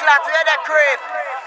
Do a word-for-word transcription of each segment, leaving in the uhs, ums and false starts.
slap to the crib.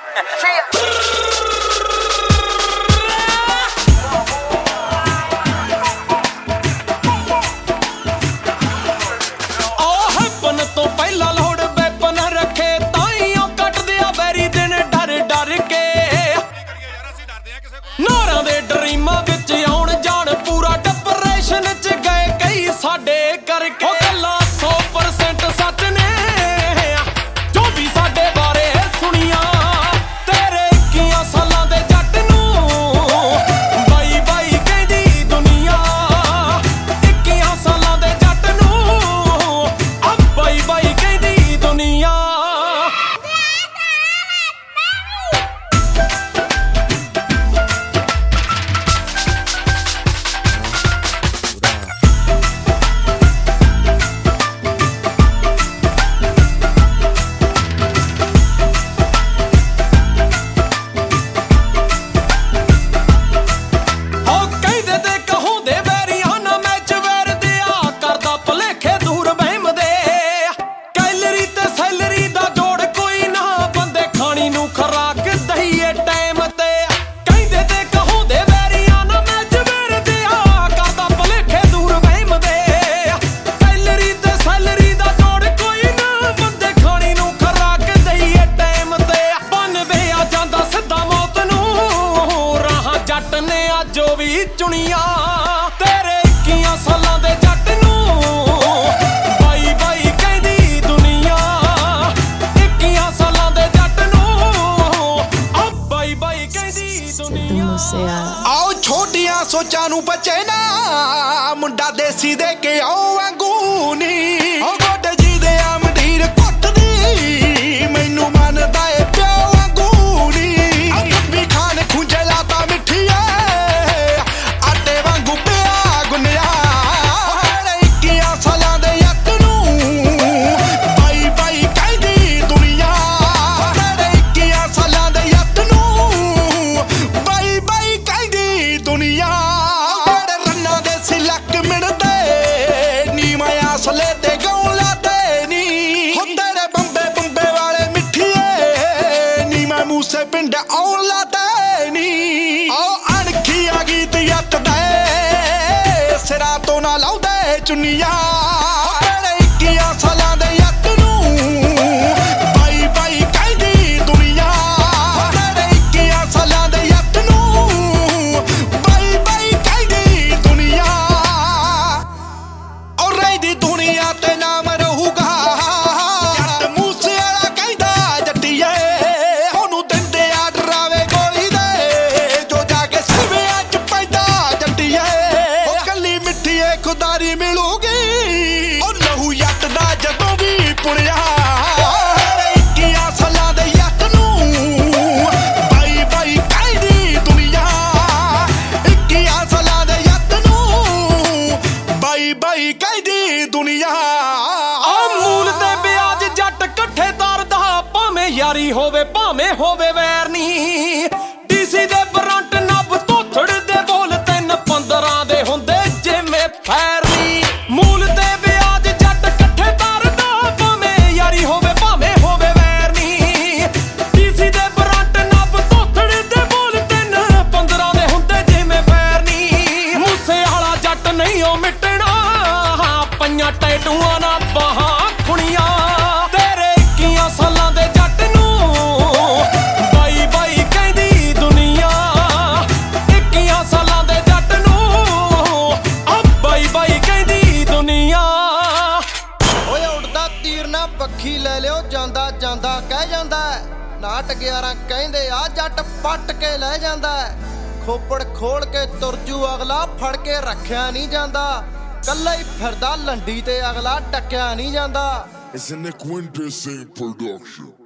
ਚੁਣੀਆਂ ਤੇਰੇ ਇੱਕੀਆਂ ਸਾਲਾਂ ਦੇ ਜੱਟ ਨੂੰ ਬਾਈ ਬਾਈ ਕਹਿੰਦੀ ਦੁਨੀਆ ਇੱਕੀਆਂ ਸਾਲਾਂ ਦੇ ਜੱਟ ਨੂੰ ਆ ਬਾਈ ਬਾਈ ਕਹਿੰਦੀ ਦੁਨੀਆ ਆਓ ਛੋਟੀਆਂ ਸੋਚਾਂ ਨੂੰ ਬਚੇ ਨਾ ਮੁੰਡਾ ਦੇਸੀ ਦੇ ਕੇ ਆਓ ਵਾਂਗੂ ਨੀ ਓ ਗੋਡੇ ਜੀ ਦੇ ਆ ਮੰਡੀਰ ਕੁੱਟਦੀ ਮੈਨੂੰ ਮੰਨਦਾ ਏ ਪਿਓ ਵਾਂਗੂ ਨੀ ਆ ਕੱਬੀ ਖਾਨ ਖੁੰਝੇ ਲਾਤਾ ਮਿੱਠੀ ਮੂਸੇ ਪਿੰਡ ਆਉਣ ਲਾਦੇ ਨੀ ਆਓ ਅਣਖੀ ਆ ਗੀਤ ਯੱਤ ਦੇ ਸਿਰਾਂ ਤੋਂ ਨਾ ਲਾਉਂਦੇ ਚੁੰਨੀਆਂ ਤੇਰੇ ਇੱਕੀਆਂ ਸਾਲਾਂ ਦੇ ਯੱਤ ਨੂੰ ਬਾਈ ਬਾਈ ਕਹਿੰਦੀ ਦੁਨੀਆ ਤੇਰੇ ਇੱਕੀਆਂ ਸਾਲਾਂ ਦੇ ਯੱਤ ਨੂੰ ਬਾਈ ਬਾਈ ਕਹਿੰਦੀ ਦੁਨੀਆ ਔਰ ਰਹਿੰਦੀ ਦੁਨੀਆ ਤੇ ਨਾਮ ਰਹੂਗਾ ਜੱਟ ਮੂਸੇ ਵਾਲਾ ਕਹਿੰਦਾ ਜੱਟੀਏ ਖੁਦਾਰੀ ਮਿਲੂਗੀ ਉਹ ਲਹੂ ਯੱਟ ਦਾ ਜਦੋਂ ਵੀ ਪੁਣਿਆ ਇੱਕੀਆਂ ਸਾਲਾਂ ਦੇ ਯੱਟ ਨੂੰ ਬਾਈ ਬਾਈ ਕਹਿੰਦੀ ਦੁਨੀਆ ਇੱਕੀਆਂ ਸਾਲਾਂ ਦੇ ਯੱਟ ਨੂੰ ਬਾਈ ਬਾਈ ਕਹਿੰਦੀ ਦੁਨੀਆ ਆ ਮੂਲ ਤੇ ਵਿਆਜ ਜੱਟ ਇਕੱਠੇ ਤਰਦਾ ਭਾਵੇਂ ਯਾਰੀ ਹੋਵੇ ਭਾਵੇਂ ਹੋਵੇ ਵੈਰ ਨਹੀਂ ਡੀਸੀ ਦੇ ਬਰੰਟ ਨੱਬ ਧੋਥੜ ਦੇ ਬੋਲ ਤਿੰਨ ਪੰਦਰਾਂ ਦੇ ਹੁੰਦੇ ਜਿਵੇਂ ਫੈਰ ਨੀ ਮੂਲ ਤੇ ਵਿਆਜ ਜੱਟ ਇਕੱਠੇ ਤਰਦਾ ਭਾਵੇਂ ਯਾਰੀ ਹੋਵੇ ਭਾਵੇਂ ਹੋਵੇ ਵੈਰ ਨੀ ਡੀਸੀ ਦੇ ਬਰੰਟ ਨੱਬ ਧੋਥੜ ਦੇ ਬੋਲ ਤਿੰਨ ਪੰਦਰਾਂ ਦੇ ਹੁੰਦੇ ਜਿਵੇਂ ਫੈਰ ਨੀ ਮੂਸੇ ਵਾਲਾ ਜੱਟ ਨਹੀਂ ਉਹ ਮਿਟਣਾ ਪੰਜਾਂ ਟੈਟੂਆਂ ਨਾਲ ਬਾਹਾਂ ਖੁਣੀਆਂ ਤੇਰੇ ਇੱਕੀਆਂ ਸਾਲਾਂ ਦੇ ਜੱਟ ਨੂੰ ਬਾਈ ਬਾਈ ਕਹਿੰਦੀ ਦੁਨੀਆ ਇੱਕੀਆਂ ਸਾਲਾਂ ਦੇ ਜੱਟ ਨੂੰ ਆ ਬਾਈ ਬਾਈ ਕਹਿੰਦੀ ਦੁਨੀਆ ਓਏ ਉੱਡਦਾ ਤੀਰ ਨਾ ਪੱਖੀ ਲੈ ਲਿਓ ਜਾਂਦਾ ਜਾਂਦਾ ਕਹਿ ਜਾਂਦਾ ਨਾਟ ਗਿਆਰਾਂ ਕਹਿੰਦੇ ਆ ਜੱਟ ਪੱਟ ਕੇ ਲੈ ਜਾਂਦਾ ਖੋਪੜ ਖੋਲ ਕੇ ਤੁਰਜੂ ਅਗਲਾ ਫੜ ਕੇ ਰੱਖਿਆ ਨਹੀਂ ਜਾਂਦਾ ਕੱਲਾ ਹੀ ਫਿਰਦਾ ਲੰਡੀ ਤੇ ਅਗਲਾ ਟੱਕਿਆ ਨਹੀਂ ਜਾਂਦਾ। It's an Quintessence production.